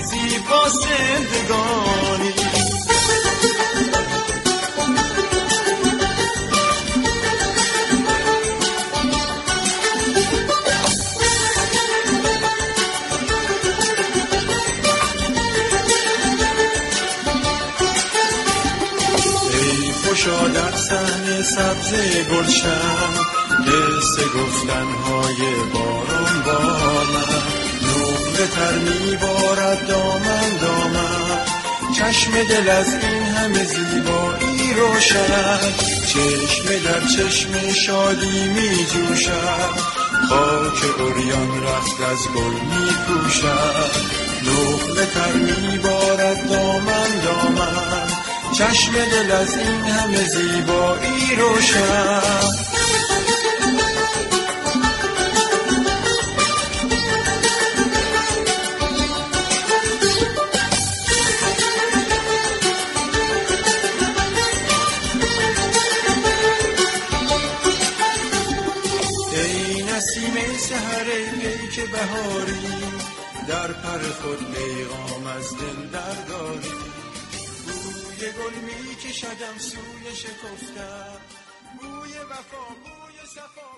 زیبا زندگانی. خوشا در صحن سبز گلشن، قصه گفتنهای باران با من، نقره تر میبارد دامن دامن، چشم دل از این همه زیبایی روشن، چشم در چشم شادی میجوشد، خاک عریان رخت از گل میپوشد، نقره تر میبارد دامن دامن، چشم دل از این همه زیبایی روشن. ای نسیم سحر پیک بهاری، در پر خود پیغام از دل برداری، بوی گل می کشدم سوی شکفتم، بوی وفا بوی صفا.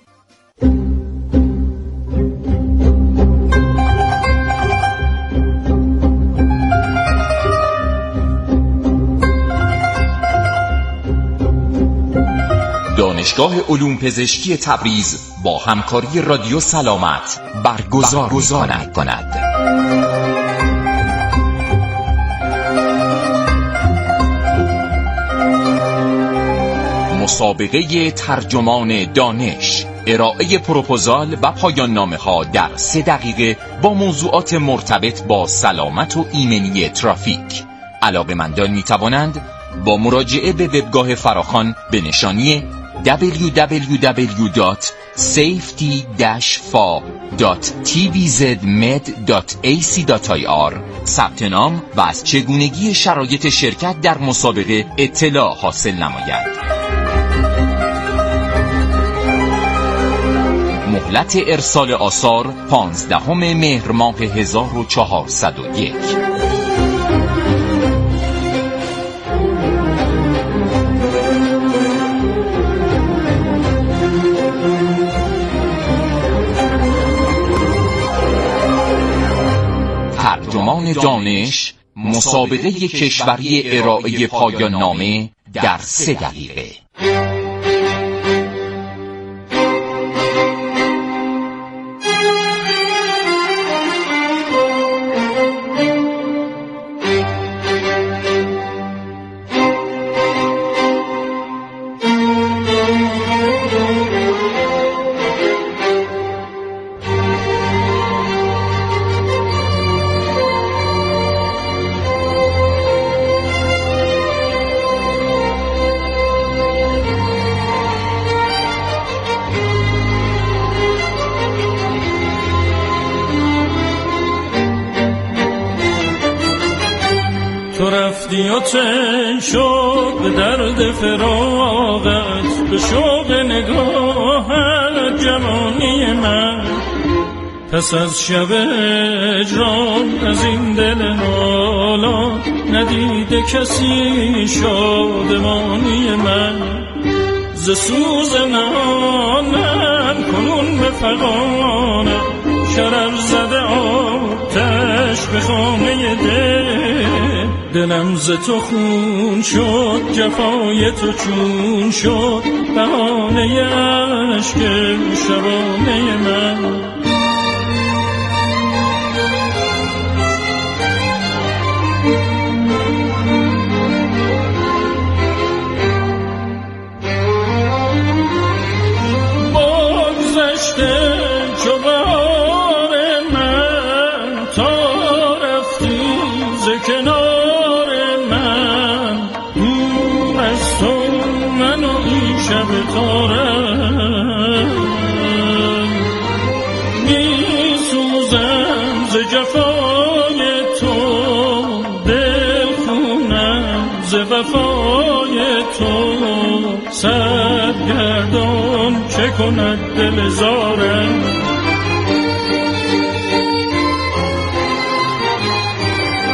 دانشگاه علوم پزشکی تبریز با همکاری رادیو سلامت برگزار می‌کند. مسابقه ترجمان دانش، ارائه پروپوزال و پایان نامه ها در 3 دقیقه با موضوعات مرتبط با سلامت و ایمنی ترافیک. علاقه‌مندان می توانند با مراجعه به وبگاه فراخوان به نشانی www.safety-fa.tvzmed.ac.ir ثبت نام و از چگونگی شرایط شرکت در مسابقه اطلاع حاصل نمایند. مهلت ارسال آثار 15 مهر ماه 1401. ترجمان دانش، مسابقه کشوری ارائه پایان نامه در 3 دقیقه. تو رفتی و چه شد به درد فراغت، به شوق نگاهت جوانی من، پس از شب هجران از این دل نالان، ندیده کسی شادمانی من، ز سوز نانم کنون به فغانم، شرر زده آتش به خانه دلم ز تو خون شد، جفای تو چون شد، بهانه عشق شبانه من. بگذشته چو بهار من، تا رفتی ز کنار من، دور از تو من و این شب تارم، می سوزم ز جفای تو، دل خونم ز وفای تو، سرگردان چه کند دل زارم،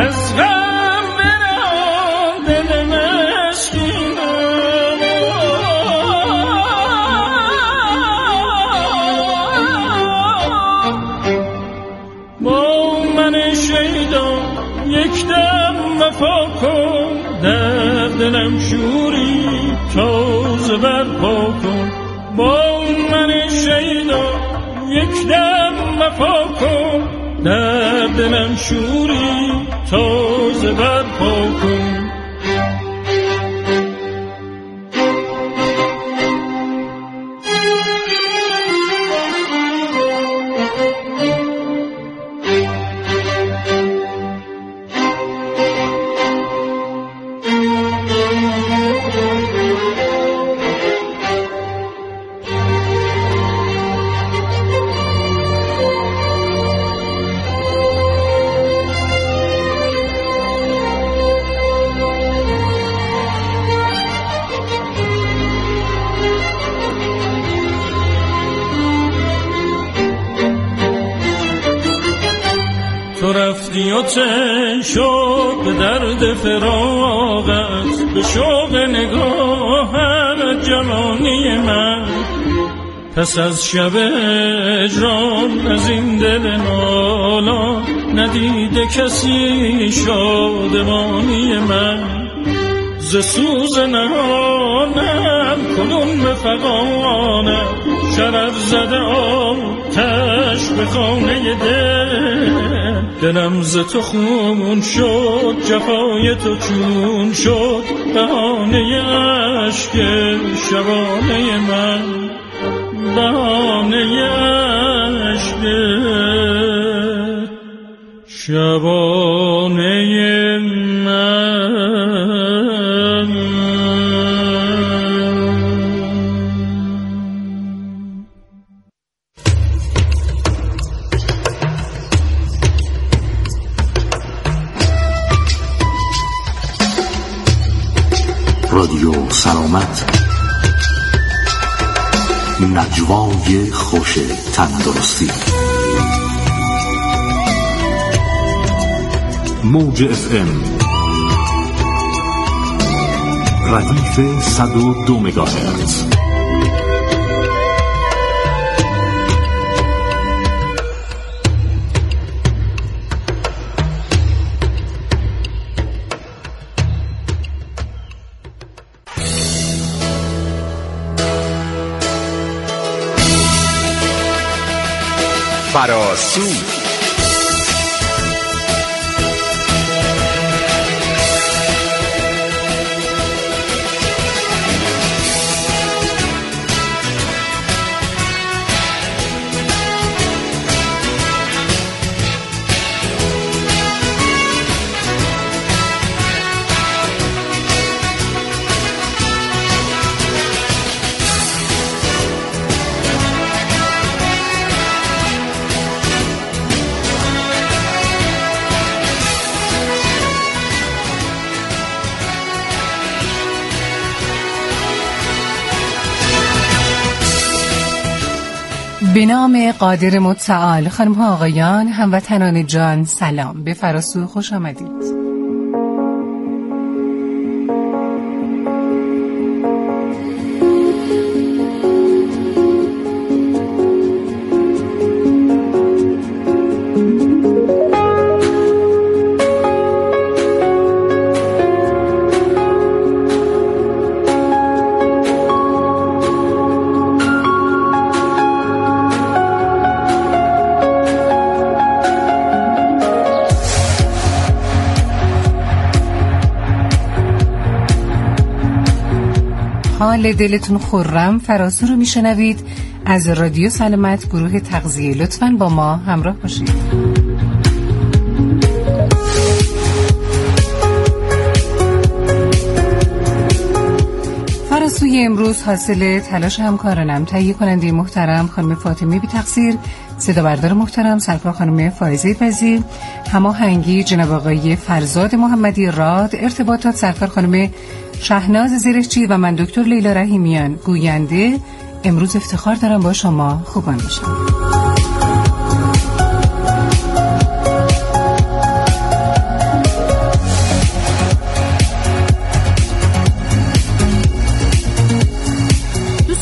از غم برم دل مسکینم با من شیدا یک دم وفا کن در دلم شوری تازه برپا کن با من شیدا یک دم وفا کن در دلم شوری تازه برپا کن تو رفتی و تن شد به درد فراغت به شوق نگاهت جوانی من پس از شب هجران از این دل نالان ندیده کسی شادمانی من ز سوز نهانم کنون به فغانم شرف زده آتش به خانه دلم ز تو خون شد جفای تو چون شد بهانه عشق شبانه من بهانه عشق شبانه من رادیو سلامت نجوای خوش تندرستی موج FM ردیف 102 مگاهرتز فراسو به نام قادر متعال. خانم ها آقایان، هموطنان جان، سلام. به فراسو خوش آمدید. حال دلتون خرم، فراسو رو میشنوید از رادیو سلامت، گروه تغذیه. لطفاً با ما همراه باشید. فراسوی امروز حاصل تلاش همکارانم، تهیه کننده محترم خانم فاطمه بی تقصیر، صدا بردار محترم سرکار خانم فائزه وزیر، هماهنگی جناب آقای فرزاد محمدی راد، ارتباطات سرکار خانم شهناز زرشچی و من دکتر لیلا رحیمیان گوینده. امروز افتخار دارم با شما خوبان باشم.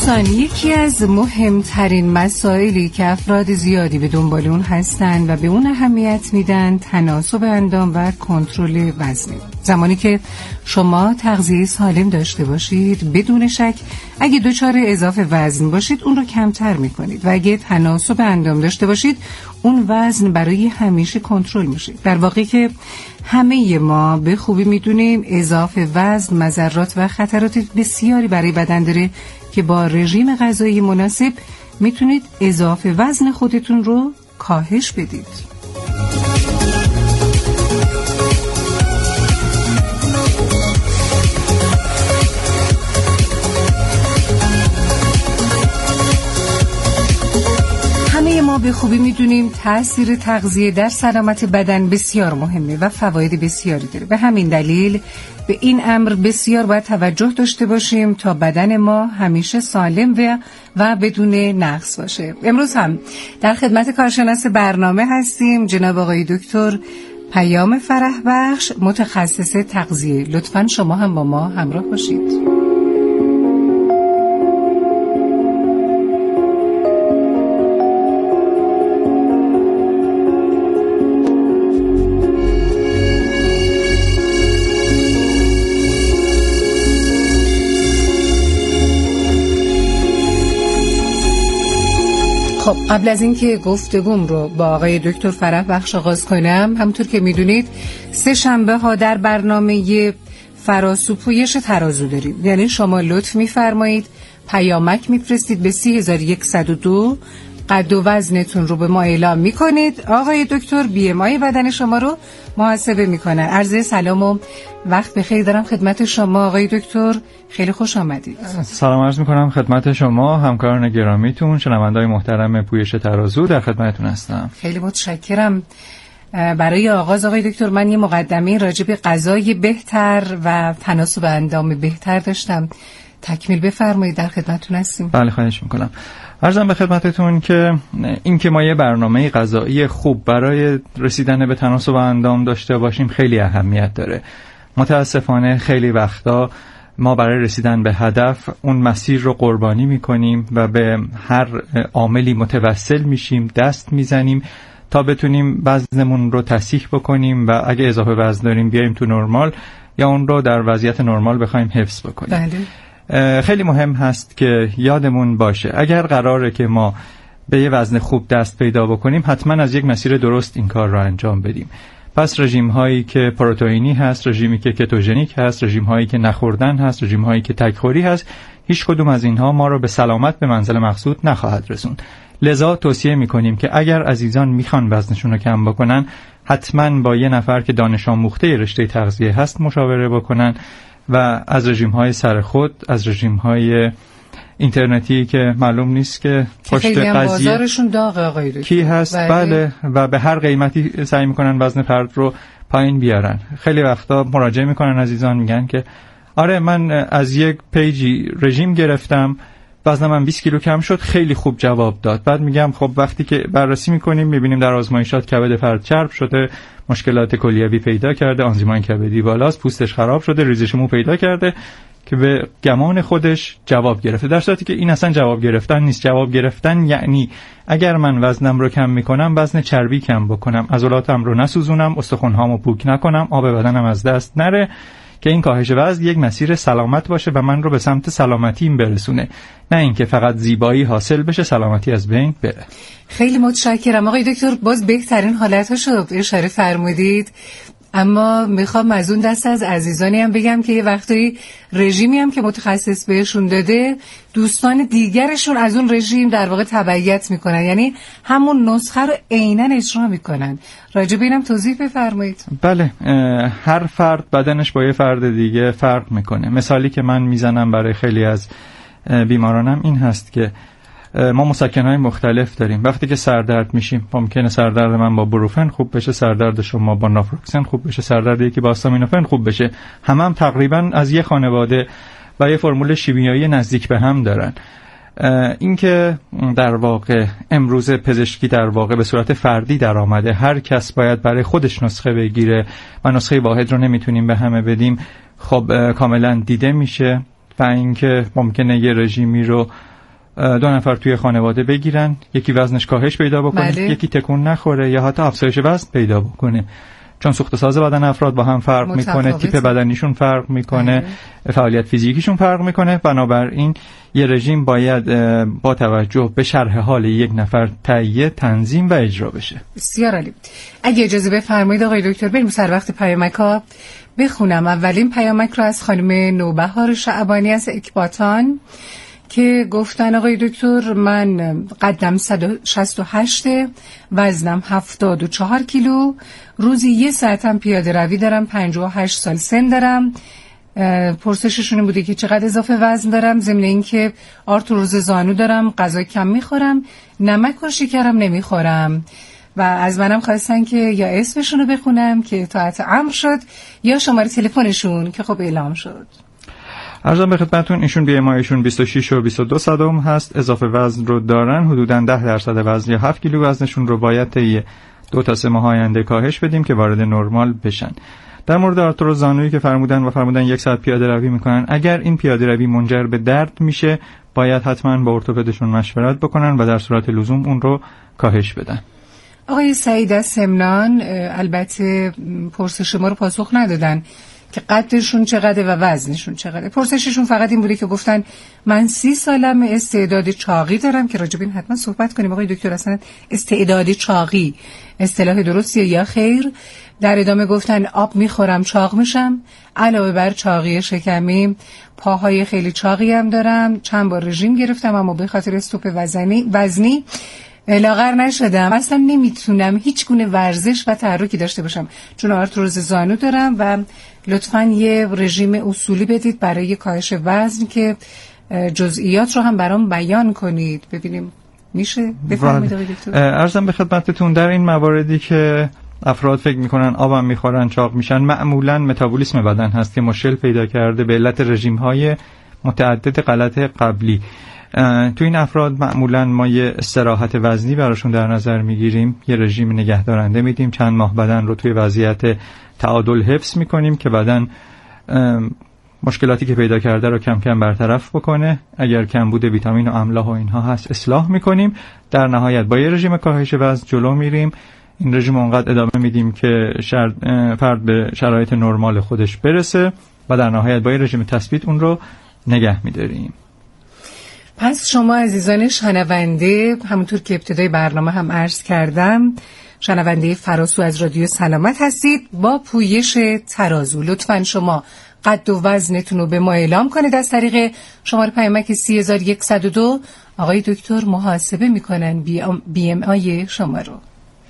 دوستان، یکی از مهمترین مسائلی که افراد زیادی به دنبال اون هستن و به اون اهمیت میدن تناسب اندام و کنترل وزنه. زمانی که شما تغذیه سالم داشته باشید، بدون شک اگه دچار اضافه وزن باشید اون رو کمتر میکنید و اگه تناسب اندام داشته باشید اون وزن برای همیشه کنترل میشه. در واقع که همه ما به خوبی میدونیم اضافه وزن مضرات و خطرات بسیاری برای بدن داره که با رژیم غذایی مناسب میتونید اضافه وزن خودتون رو کاهش بدید. همه ما به خوبی میدونیم تأثیر تغذیه در سلامت بدن بسیار مهمه و فواید بسیاری داره. به همین دلیل به این امر بسیار باید توجه داشته باشیم تا بدن ما همیشه سالم و بدون نقص باشه. امروز هم در خدمت کارشناس برنامه هستیم، جناب آقای دکتر پیام فرحبخش، متخصص تغذیه. لطفاً شما هم با ما همراه باشید. خب قبل از اینکه گفتگوم رو با آقای دکتر فرحبخش آغاز کنم، همونطور که میدونید 3 شنبه ها در برنامه فراسو پویش ترازو داریم. یعنی شما لطف میفرمایید پیامک میفرستید به 3102، قد و وزنتون رو به ما اعلام میکنید، آقای دکتر BMI بدن شما رو محاسبه میکنن. عرض سلام و وقت بخیر دارم خدمت شما آقای دکتر، خیلی خوش آمدید. سلام عرض میکنم خدمت شما همکاران گرامیتون، شنونده‌های محترم پویش ترازو، در خدمتتون هستم. خیلی متشکرم. برای آغاز آقای دکتر من یه مقدمه راجع به غذای بهتر و تناسب اندام بهتر داشتم، تکمیل بفرمایید، در خدمتتون هستیم. بله خواهش میکنم. عرضم به خدمتتون که اینکه ما یه برنامه غذایی خوب برای رسیدن به تناسب اندام داشته باشیم خیلی اهمیت داره. متاسفانه خیلی وقتا ما برای رسیدن به هدف اون مسیر رو قربانی میکنیم و به هر عاملی متوسل میشیم، دست میزنیم تا بتونیم وزنمون رو تصحیح بکنیم و اگه اضافه وزن داریم بیایم تو نرمال یا اون رو در وضعیت نرمال بخوایم حفظ بکنیم. بله. خیلی مهم هست که یادمون باشه اگر قراره که ما به یه وزن خوب دست پیدا بکنیم حتما از یک مسیر درست این کار رو انجام بدیم. پس رژیم هایی که پروتئینی هست، رژیمی که کتوژنیک هست، رژیم هایی که نخوردن هست، رژیم هایی که تک‌خوری هست، هیچ کدوم از اینها ما رو به سلامت به منزل مقصود نخواهد رسوند. لذا توصیه میکنیم که اگر عزیزان میخوان وزنشون رو کم بکنن حتما با یه نفر که دانش آموخته رشته تغذیه هست مشاوره بکنن و از رژیم‌های سر خود، از رژیم‌های اینترنتی که معلوم نیست که پشت قضیه بازارشون داغه آقای دکتر کی هست، بله، و به هر قیمتی سعی میکنن وزن فرد رو پایین بیارن. خیلی وقتا مراجعه میکنن عزیزان، میگن که آره من از یک پیجی رژیم گرفتم، وزنم من 20 کیلو کم شد، خیلی خوب جواب داد. بعد میگم خب وقتی که بررسی میکنیم میبینیم در آزمایشات کبد فرد چرب شده، مشکلات کلیوی پیدا کرده، آنزیمای کبدی بالاست، پوستش خراب شده، ریزش مو پیدا کرده که به گمان خودش جواب گرفته، در صورتی که این اصلا جواب گرفتن نیست. جواب گرفتن یعنی اگر من وزنم رو کم میکنم وزن چربی کم بکنم، عضلاتم رو نسوزونم، استخوان‌هامو پوک نکنم، آب بدنم از دست نره، که این کاهش وزن یک مسیر سلامت باشه و من رو به سمت سلامتیم برسونه، نه اینکه فقط زیبایی حاصل بشه سلامتی از بین بره. خیلی متشکرم آقای دکتر، باز بهترین حالتاشو اشاره فرمودید. اما میخوام از اون دست از عزیزانی هم بگم که یه وقتایی رژیمی هم که متخصص بهشون داده دوستان دیگرشون از اون رژیم در واقع تبعیت میکنن، یعنی همون نسخه رو عیناً اجرا میکنن. راجع به اینم توضیح بفرمایید. بله، هر فرد بدنش با یه فرد دیگه فرق میکنه. مثالی که من میزنم برای خیلی از بیمارانم این هست که ما مسکن‌های مختلف داریم. وقتی که سردرد میشیم ممکنه سردرد من با بروفن خوب بشه، سردرد شما با نافروکسن خوب بشه، سردرد یکی با آستامینوفن خوب بشه. هم تقریبا از یه خانواده و یه فرمول شیمیایی نزدیک به هم دارن. این که در واقع امروز پزشکی در واقع به صورت فردی در آمده، هر کس باید برای خودش نسخه بگیره و نسخه واحد رو نمیتونیم به همه بدیم، خب کاملا دیده میشه. و اینکه ممکنه یه رژیمی رو 2 نفر توی خانواده بگیرن، یکی وزنش کاهش پیدا بکنه، بله. یکی تکون نخوره یا حتی افزایش وزن پیدا بکنه، چون سوخت ساز بدن افراد با هم فرق میکنه، تیپ بدنیشون فرق میکنه، فعالیت فیزیکیشون فرق میکنه. بنابراین یه رژیم باید با توجه به شرح حال یک نفر تهیه، تنظیم و اجرا بشه. بسیار عالی. اگه اجازه بفرمایید آقای دکتر بریم سر وقت پیامک‌ها. بخونم اولین پیامک رو از خانم نوبهار شعبانی از اکباتان که گفتن آقای دکتر من قدم 168، وزنم 74 کیلو، روزی 1 ساعتم پیاده روی دارم، 58 سال سن دارم. پرسششون بوده که چقدر اضافه وزن دارم، ضمن اینکه آرتروز زانو دارم، غذا کم میخورم، نمک و شکرم نمیخورم و از منم خواستن که یا اسمشون رو بخونم که اطاعت امر شد یا شماره تلفنشون که خب اعلام شد. عرضم به خدمتتون ایشون BMIشون 26 و 22 صدم هست، اضافه وزن رو دارن، حدوداً 10% وزن یا 7 کیلو وزنشون رو باید طی 2 تا 3 ماه آینده کاهش بدیم که وارد نرمال بشن. در مورد آرتروز زانویی که فرمودن 1 ساعت پیاده روی میکنن، اگر این پیاده روی منجر به درد میشه باید حتما با ارتوپدشون مشورت بکنن و در صورت لزوم اون رو کاهش بدن. آقای سعید از سمنان البته پرسش ما رو پاسخ ندادن که قدشون چقدره و وزنشون چقدره. پرسششون فقط این بوده که گفتن من 30 سالم، استعداد چاقی دارم که راجب این حتما صحبت کنیم. آقای دکتر اصلا استعداد چاقی اصطلاح درستیه یا خیر؟ در ادامه گفتن آب میخورم چاق میشم، علاوه بر چاقی شکمی پاهای خیلی چاقی هم دارم، چند بار رژیم گرفتم اما به خاطر استوپ وزنی لاغر نشدم، اصلا نمیتونم هیچ گونه ورزش و تحرکی داشته باشم چون آرتروز زانو دارم و لطفاً یه رژیم اصولی بدید برای کاهش وزن که جزئیات رو هم برام بیان کنید ببینیم میشه. بفرمایید آقای دکتر. عرضم به خدمتتون در این مواردی که افراد فکر میکنن آبم میخورن چاق میشن، معمولاً متابولیسم بدن هست که مشکل پیدا کرده به علت رژیم‌های متعدد غلط قبلی. تو این افراد معمولاً ما یه استراحت وزنی براشون در نظر میگیریم، یه رژیم نگهدارنده میدیم، چند ماه بدن رو توی وضعیت تعادل حفظ میکنیم که بدن مشکلاتی که پیدا کرده رو کم کم برطرف بکنه. اگر کمبود ویتامین و املاح و اینها هست اصلاح میکنیم. در نهایت با یه رژیم کاهش وزن جلو میریم. این رژیم اونقدر ادامه میدیم که فرد به شرایط نرمال خودش برسه و در نهایت با یه رژیم تثبیت اون رو نگه میداریم. پس شما عزیزان شنونده، همونطور که ابتدای برنامه هم عرض کردم، شنونده فراسو از رادیو سلامت هستید با پویش ترازو. لطفاً شما قد و وزنتون رو به ما اعلام کنید از طریق شماره پیامک 3102. آقای دکتر محاسبه میکنن BMI شما رو.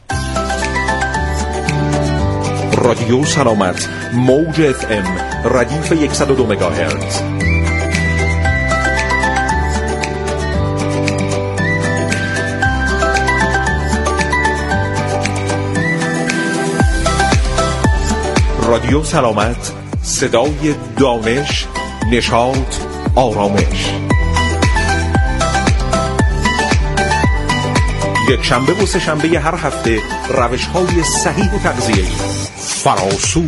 رادیو سلامت موج FM ردیف 102 مگاهرتز. رادیو سلامت، صدای دانش، نشاط، آرامش. یک شنبه و سه شنبه هر هفته روش‌های صحیح تغذیه‌ای. فراسو.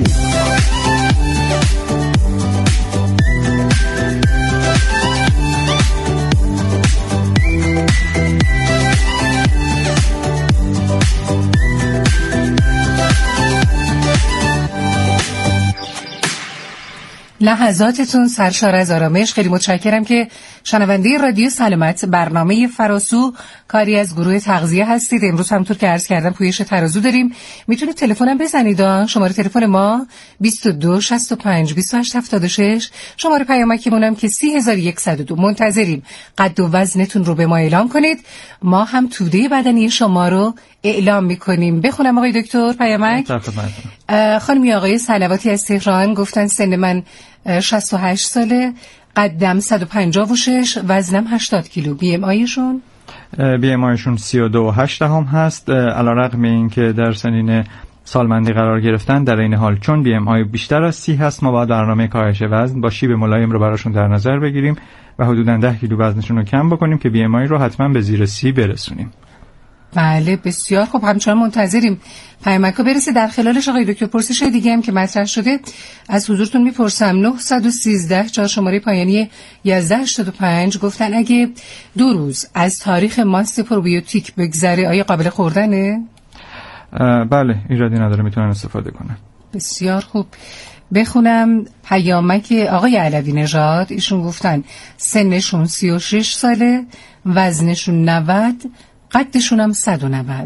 لحظاتتون سرشار از آرامش. خیلی متشکرم که شنونده رادیو سلامت برنامه فراسو کاری از گروه تغذیه هستید. امروز همونطور که عرض کردم پویش ترازو داریم. میتونید تلفنم بزنید. شماره تلفن ما 22 65 28 76. شماره پیامکمون که 3102. منتظریم قد و وزنتون رو به ما اعلام کنید. ما هم توده بدنی شما رو اعلام میکنیم. بخونم آقای دکتر پیامک. خانم آقای صلواتی از تهران گفتن سن من 68 ساله، قدم 156، وزنم 80 کیلو. BMIشون 32.8 هست. علیرغم اینکه در سنین سالمندی قرار گرفتن، در این حال چون BMI بیشتر از 30 هست ما باید برنامه کاهش وزن با شیب ملایم رو براشون در نظر بگیریم و حدوداً 10 کیلو وزنشون رو کم بکنیم که BMI رو حتما به زیر 30 برسونیم. بله بسیار خب، همچنان منتظریم پیامک‌ها برسه. در خلالش آقای دکتر پرسش دیگه هم که مطرح شده از حضورتون میپرسم. 913 4 شماره پایانی 1185 گفتن اگه 2 روز از تاریخ ماست پروبیوتیک بگذره آیا قابل خوردنه؟ بله ایرادی نداره، میتونن استفاده کنن. بسیار خوب. بخونم پیامک آقای علوی نژاد. ایشون گفتن سنشون 36 ساله، وزنشون 90، قدشون هم 190.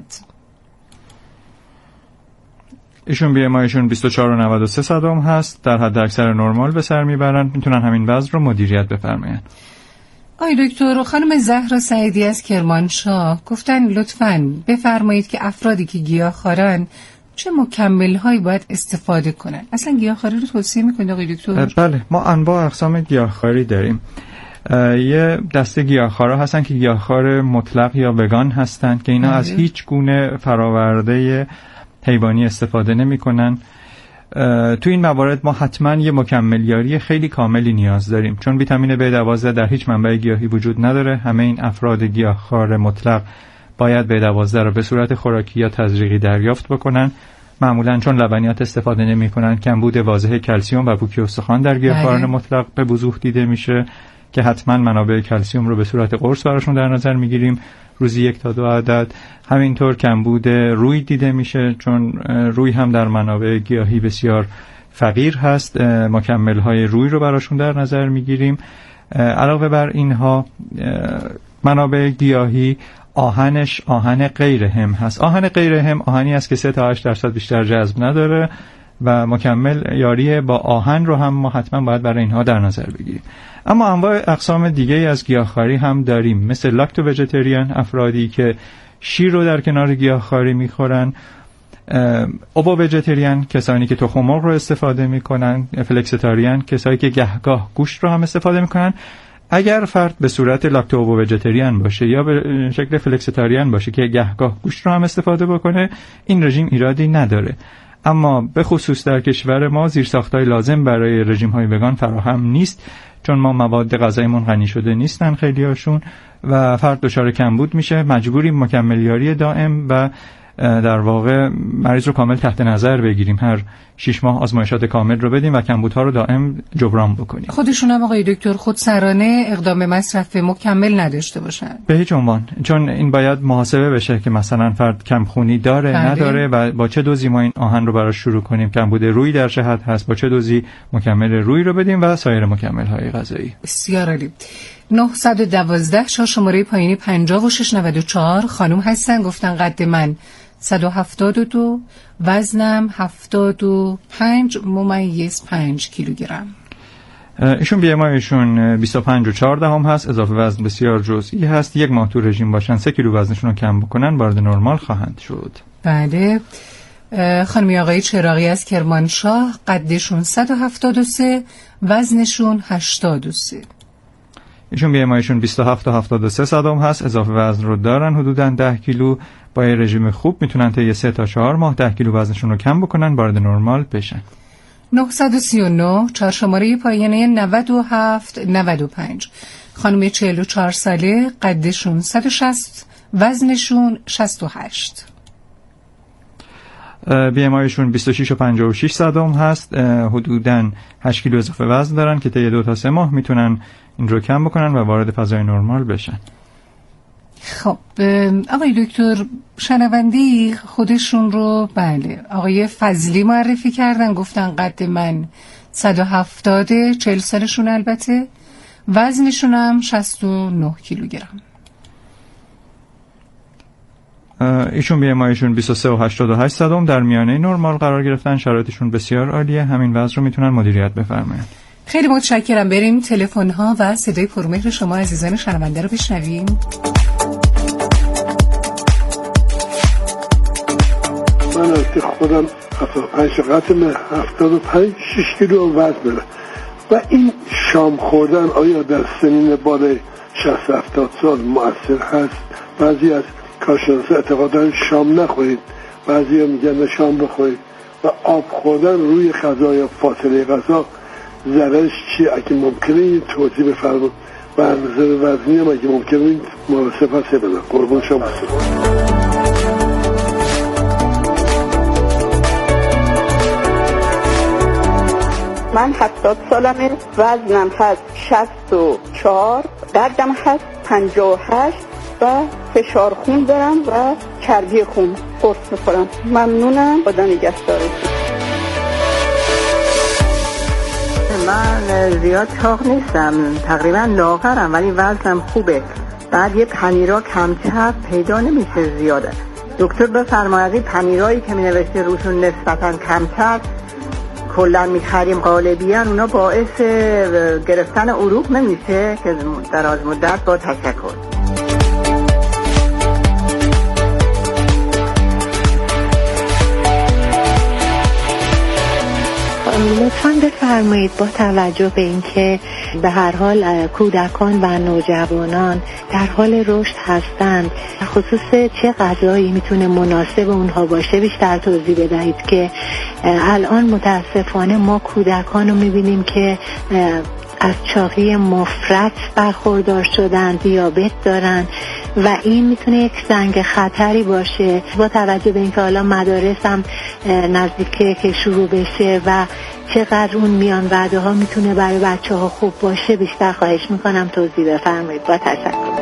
ایشون BMIشون 24.93 هست، در حد اکثر نرمال به سر میبرن، میتونن همین وزن رو مدیریت بفرمایند. آقای دکتر خانم زهرا سعیدی از کرمانشاه گفتن لطفاً بفرمایید که افرادی که گیاهخوارن چه مکمل‌هایی باید استفاده کنن؟ اصلا گیاهخواری رو توصیه میکنید آقای دکتر؟ بله، ما انواع اقسام گیاهخواری داریم. یه دسته گیاهخوارا هستن که گیاهخوار مطلق یا وگان هستن که اینا از هیچ گونه فراورده حیوانی استفاده نمی‌کنن. تو این موارد ما حتما یه مکملیاری خیلی کاملی نیاز داریم، چون ویتامین B12 در هیچ منبع گیاهی وجود نداره. همه این افراد گیاهخوار مطلق باید B12 رو به صورت خوراکی یا تزریقی دریافت بکنن. معمولا چون لبنیات استفاده نمی‌کنن کمبود واضح کلسیم و پوکی استخوان در گیاهخواران مطلق به وضوح دیده میشه که حتما منابع کلسیم رو به صورت قرص براشون در نظر میگیریم، روزی 1 تا 2 عدد. همینطور کمبود روی دیده میشه، چون روی هم در منابع گیاهی بسیار فقیر هست، مکمل های روی رو براشون در نظر میگیریم. علاوه بر اینها منابع گیاهی آهنش آهن غیر هم هست. آهن غیر هم آهنی است که 3 تا 8% بیشتر جذب نداره و مکمل یاری با آهن رو هم ما حتما باید برای اینها در نظر بگیریم. اما انواع اقسام دیگه از گیاهخواری هم داریم، مثل لاکتو ویژیتریان، افرادی که شیر رو در کنار گیاهخواری میخورن، اوبو ویژیتریان، کسانی که تخم مرغ رو استفاده میکنن، فلکسیتاریان، کسایی که گهگاه گوشت رو هم استفاده میکنن. اگر فرد به صورت لاکتو اوبو ویژیتریان باشه یا به شکل فلکسیتاریان باشه که گهگاه گوشت رو هم استفاده بکنه، این رژیم ایرادی نداره. اما به خصوص در کشور ما زیرساخت‌های لازم برای رژیم‌های وگان فراهم نیست، چون ما مواد غذاییمون غنی شده نیستن خیلی‌هاشون و فرد دچار کمبود میشه، مجبوریم مکملیاری دائم و در واقع مریض رو کامل تحت نظر بگیریم، هر 6 ماه آزمایشات کامل رو بدیم و کمبودها رو دائم جبران بکنیم. خودشون هم آقای دکتر خودسرانه اقدام به مصرف مکمل نداشته باشن به هیچ عنوان، چون این باید محاسبه بشه که مثلا فرد کمخونی داره نداره و با چه دوزی ما این آهن رو براش شروع کنیم، کمبود روی در چه حد هست، با چه دوزی مکمل روی رو بدیم و سایر مکمل‌های غذایی. بسیار عالی. 912 شماره پایینی 5694 خانم هستن، گفتن قد من 172، وزنم 75.5 کیلوگرم. ایشون BMIشون 25.4 هست، اضافه وزن بسیار جزئی هست. 1 ماه تو رژیم باشن 3 کیلو وزنشون رو کم بکنن وارد نرمال خواهند شد. بله. خانمی آقای چراغی از کرمانشاه، قدشون 173، وزنشون 83. ایشون BMIشون 27 تا 73 هست، اضافه وزن رو دارن حدوداً 10 کیلو. با یه رژیم خوب میتونن طی 3 تا 4 ماه 10 کیلو وزنشون رو کم بکنن وارد نرمال بشن. 939 4 شماره پایانه 9795 خانم 44 ساله، قدشون 160، وزنشون 68. BMIشون 26 و 56 هست، حدوداً 8 کیلو اضافه وزن دارن که طی 2 تا 3 ماه میتونن این رو کم بکنن و وارد فضای نرمال بشن. خب آقای دکتر، شنوندی خودشون رو بله آقای فضلی معرفی کردن، گفتن قد من 170، 40 سالشون البته، وزنشون هم 69 کیلوگرم. ایشون BMIشون 23 و 88 در میانه نرمال قرار گرفتن، شرایطشون بسیار عالیه، همین وزن رو میتونن مدیریت بفرمایند. خیلی متشکرم. بریم تلفن ها و صدای پرمهر شما عزیزان شنونده رو بشنویم. من از خودم 75 قدم 75 6 کیلو وزن دارم و این شام خوردن آیا در سنین بالای 60-70 سال مؤثر هست؟ بعضی از کارشناسان اعتقادن شام نخورید، بعضی ها میگن شام بخورید و آب خوردن روی غذا یا فاصله غذا ضررش چیه؟ اگه ممکنه این توضیح بفرمایید و نظر وزنی هم اگه ممکنه این مناسب هست بدن. قربون شما. من 70 سالمه، وزنم هست 64، قدم هست 58 و فشار خون دارم و چربی خون قرص میخورم. ممنونم. خدا نگهدارتون. من زیاد چاق نیستم، تقریبا لاغرم، ولی وزنم خوبه. بعد یه پنیرا کمچپ پیدا نمیشه زیاده. دکتر بفرمایید پنیرایی که مینوشته روشون نسبتا کمچپ کلا میخریم غالبیان اونا باعث گرفتن عروق نمیشه که دراز مدت؟ با تشکر. لطفاً بفرمایید با توجه به اینکه به هر حال کودکان و نوجوانان در حال رشد هستند، خصوص چه غذایی میتونه مناسب اونها باشه بیشتر توضیح بدهید که الان متاسفانه ما کودکان رو میبینیم که از چاقی مفرط برخوردار شدن، دیابت دارن و این میتونه یک زنگ خطری باشه. با توجه به اینکه حالا مدارس هم نزدیکه که شروع بشه و چقدر اون میان وعده ها میتونه برای بچه ها خوب باشه بیشتر خواهش میکنم توضیح بفرمایید. با تشکر.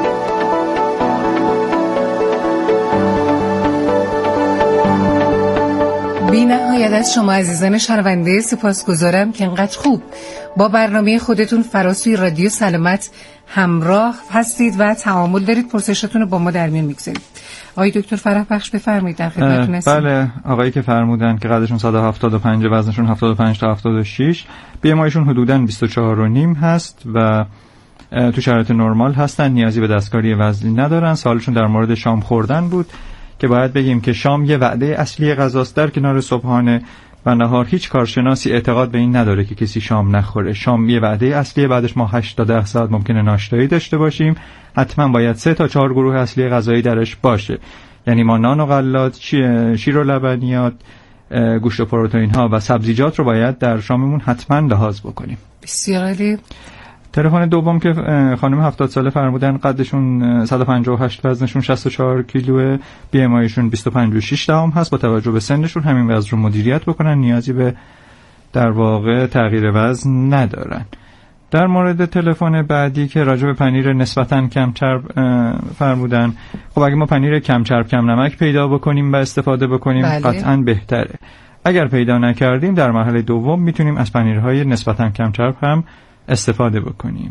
بی نهایت از شما عزیزان شنونده سپاسگزارم که انقدر خوب با برنامه خودتون فراسوی رادیو سلامت همراه هستید و تعامل دارید، پرسشاتون رو با ما در میون میگذارید. آقای دکتر فرح بخش بفرمایید در خدمتتون هستم. بله، آقایی که فرمودن که قدشون 175 وزنشون 75 تا 76، BMIشون حدوداً 24.5 هست و تو شرایط نرمال هستن، نیازی به دستکاری وزنی ندارن. سوالشون در مورد شام خوردن بود که باید بگیم که شام یه وعده اصلی غذاست در کنار صبحانه و نهار. هیچ کارشناسی اعتقاد به این نداره که کسی شام نخوره. شام یه وعده اصلیه، بعدش ما 8 تا 10 ساعت ممکنه ناشتایی داشته باشیم. حتما باید 3 تا 4 گروه اصلی غذایی درش باشه، یعنی ما نان و غلات، شیر و لبنیات، گوشت و پروتئین ها و سبزیجات رو باید در شاممون حتما لحاظ بکنیم. بسیار عالی. تلفن دوم که خانم 70 ساله فرمودن، قدشون 158، وزنشون 64 کیلوه، BMIشون 25.6 هست. با توجه به سنشون همین وزن رو مدیریت بکنن، نیازی به در واقع تغییر وزن ندارن. در مورد تلفن بعدی که راجع به پنیر نسبتاً کم چرب فرمودن، خب اگه ما پنیر کم چرب کم نمک پیدا بکنیم و استفاده بکنیم قطعاً بهتره. اگر پیدا نکردیم در مرحله دوم میتونیم از پنیرهای نسبتاً کم چرب هم استفاده بکنیم.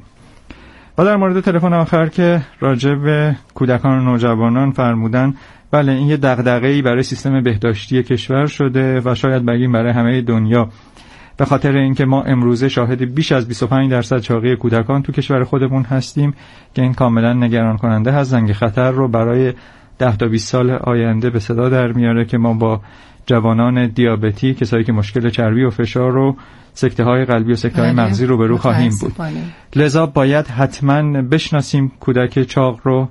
و در مورد تلفن آخر که راجع به کودکان و نوجوانان فرمودن، بله این یه دغدغه‌ای برای سیستم بهداشتی کشور شده و شاید بگیم برای همه دنیا، به خاطر اینکه ما امروزه شاهد بیش از 25% چاقی کودکان تو کشور خودمون هستیم که این کاملا نگران کننده هست. زنگ خطر رو برای 10 تا 20 سال آینده به صدا در میاره که ما با جوانان دیابتی، کسایی که مشکل چربی و فشار رو، سکته های قلبی و سکته های مغزی رو برو خواهیم بود. لذا باید حتما بشناسیم کودک چاق رو،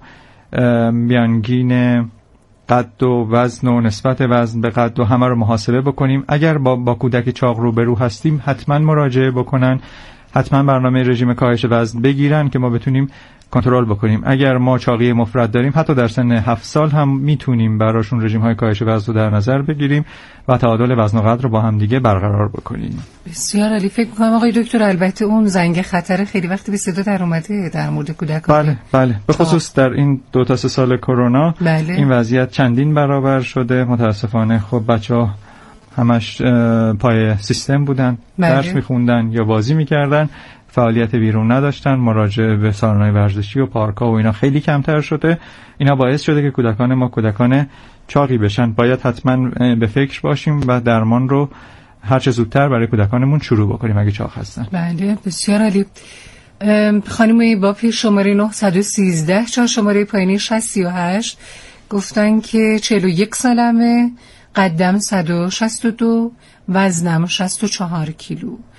میانگین قد و وزن و نسبت وزن به قد و همه رو محاسبه بکنیم. اگر با کودک چاق رو برو هستیم حتما مراجعه بکنن، حتما برنامه رژیم کاهش وزن بگیرن که ما بتونیم کنترل بکنیم. اگر ما چاقی مفرط داریم حتی در سن 7 سال هم میتونیم براشون رژیم های کاهش وزن رو در نظر بگیریم و تعادل وزن و قد رو با هم دیگه برقرار بکنیم. بسیار عالی. فکر می‌کنم آقای دکتر البته اون زنگ خطر خیلی وقتی به صدا در اومده در مورد کودکان. بله به خصوص در این 2 تا 3 سال کرونا این وضعیت چندین برابر شده. متاسفانه خب بچه‌ها همش پای سیستم بودن، درس می‌خوندن یا بازی می‌کردن، فعالیت بیرون نداشتن، مراجعه به سالن‌های ورزشی و پارک‌ها و اینا خیلی کمتر شده. اینا باعث شده که کودکان ما کودکان چاقی بشن. باید حتما به فکر باشیم و درمان رو هر چه زودتر برای کودکانمون شروع بکنیم اگه چاق هستن. بله بسیار عالی. خانم با پیر شماره 913 چهار شماره پایینی 638 گفتن که 41 سالمه، قدم 162، وزنم 64 کیلو.